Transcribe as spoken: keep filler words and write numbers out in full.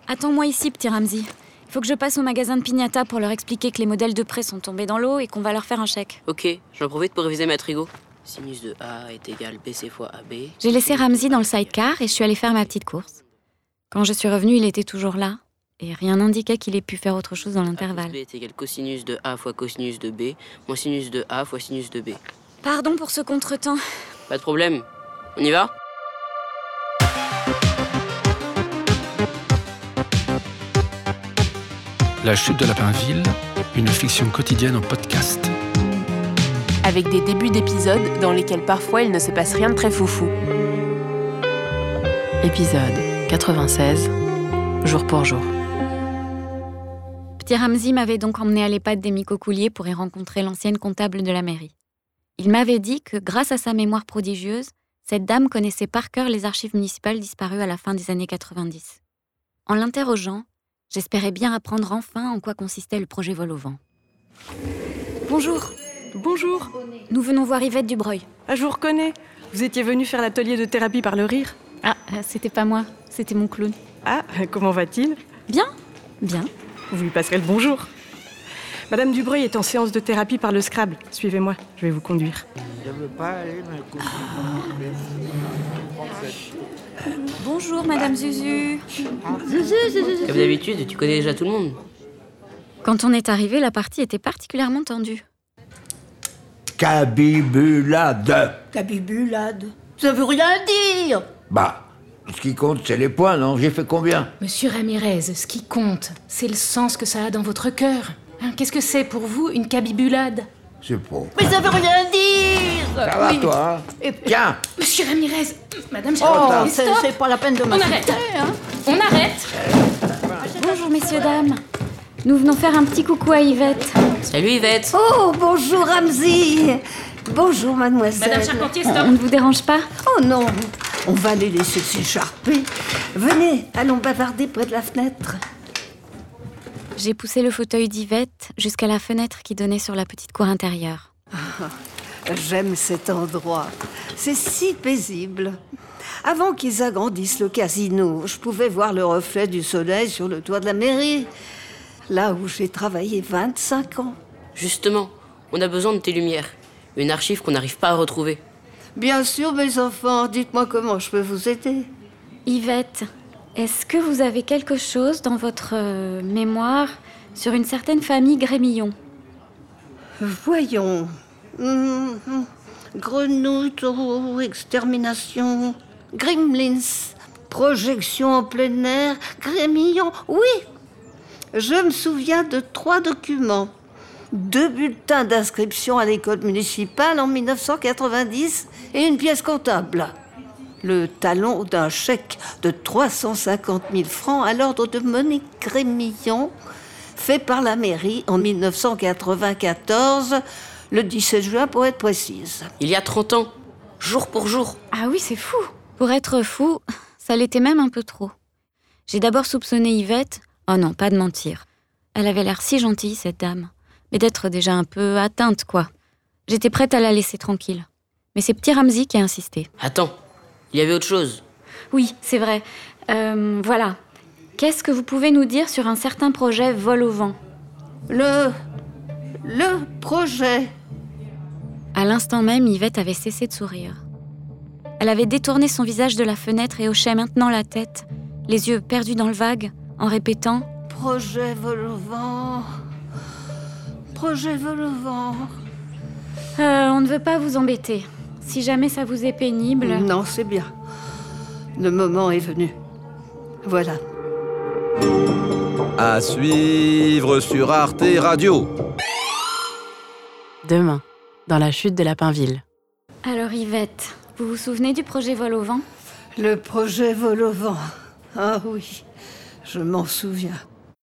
Attends-moi ici, petit Ramzi. Il faut que je passe au magasin de Pignata pour leur expliquer que les modèles de prêt sont tombés dans l'eau et qu'on va leur faire un chèque. Ok, j'en profite pour réviser ma trigo. Sinus de A est égal B C fois A B. J'ai laissé Ramzi dans le sidecar et je suis allée faire ma petite course. Quand je suis revenue, il était toujours là. Et rien n'indiquait qu'il ait pu faire autre chose dans l'intervalle. A plus B est égal cosinus de A fois cosinus de B, moins sinus de A fois sinus de B. Pardon pour ce contretemps. Pas de problème. On y va ? La chute de Lapinville, une fiction quotidienne en podcast. Avec des débuts d'épisodes dans lesquels parfois il ne se passe rien de très foufou. Épisode quatre-vingt-seize, jour pour jour. Petit Ramzi m'avait donc emmené à l'EHPAD des Micocouliers pour y rencontrer l'ancienne comptable de la mairie. Il m'avait dit que, grâce à sa mémoire prodigieuse, cette dame connaissait par cœur les archives municipales disparues à la fin des années quatre-vingt-dix. En l'interrogeant, j'espérais bien apprendre enfin en quoi consistait le projet Vol au vent. Bonjour. Bonjour. Nous venons voir Yvette Dubreuil. Ah, je vous reconnais. Vous étiez venu faire l'atelier de thérapie par le rire. Ah, c'était pas moi, c'était mon clown. Ah, comment va-t-il ? Bien, bien. Vous lui passerez le bonjour. Madame Dubreuil est en séance de thérapie par le Scrabble. Suivez-moi, je vais vous conduire. Je veux pas aller, mais Bonjour, Madame Zuzu. Comme d'habitude, tu connais déjà tout le monde. Quand on est arrivé, la partie était particulièrement tendue. Cabibulade. Cabibulade. Ça veut rien dire. Bah, ce qui compte, c'est les points, non ? J'ai fait combien ? Monsieur Ramirez, ce qui compte, c'est le sens que ça a dans votre cœur. Hein, qu'est-ce que c'est pour vous, une cabibulade ? C'est pas. Mais ça veut rien dire. Ça va, oui. toi, hein ? Et- Tiens. Monsieur Ramirez, Madame Oh, Charlotte, c'est, stop. c'est pas la peine de On m'insulter, arrête. hein. On arrête. Bonjour, messieurs, dames. Nous venons faire un petit coucou à Yvette. Salut Yvette. Oh, bonjour Ramzi. Bonjour mademoiselle. Madame Charpentier, On stop. ne vous dérange pas ? Oh non, on va les laisser s'écharper. Venez, allons bavarder près de la fenêtre. J'ai poussé le fauteuil d'Yvette jusqu'à la fenêtre qui donnait sur la petite cour intérieure. J'aime cet endroit. C'est si paisible. Avant qu'ils agrandissent le casino, je pouvais voir le reflet du soleil sur le toit de la mairie. Là où j'ai travaillé vingt-cinq ans. Justement, on a besoin de tes lumières. Une archive qu'on n'arrive pas à retrouver. Bien sûr, mes enfants, dites-moi comment je peux vous aider. Yvette, est-ce que vous avez quelque chose dans votre euh, mémoire sur une certaine famille Grémillon ? Voyons. Hum, hum. Grenouille, taureau, extermination, gremlins, projection en plein air, grémillon. Oui, je me souviens de trois documents. Deux bulletins d'inscription à l'école municipale en dix-neuf cent quatre-vingt-dix et une pièce comptable. Le talon d'un chèque de trois cent cinquante mille francs à l'ordre de Monique Grémillon, fait par la mairie en dix-neuf cent quatre-vingt-quatorze, le dix-sept juin pour être précise. Il y a trente ans, jour pour jour. Ah oui, c'est fou. Pour être fou, ça l'était même un peu trop. J'ai d'abord soupçonné Yvette. Oh non, pas de mentir. Elle avait l'air si gentille, cette dame. Mais d'être déjà un peu atteinte, quoi. J'étais prête à la laisser tranquille. Mais c'est petit Ramzi qui a insisté. Attends, il y avait autre chose. Oui, c'est vrai. Euh, voilà. Qu'est-ce que vous pouvez nous dire sur un certain projet Vol au vent ? Le... le projet. À l'instant même, Yvette avait cessé de sourire. Elle avait détourné son visage de la fenêtre et hochait maintenant la tête, les yeux perdus dans le vague, en répétant « Projet vol au vent. Projet vol au vent. euh, On ne veut pas vous embêter. Si jamais ça vous est pénible... » Non, c'est bien. Le moment est venu. Voilà. À suivre sur Arte Radio. Demain, dans la chute de Lapinville. Alors Yvette, vous vous souvenez du projet Vol au vent ? Le projet vol au vent. Ah oui, je m'en souviens.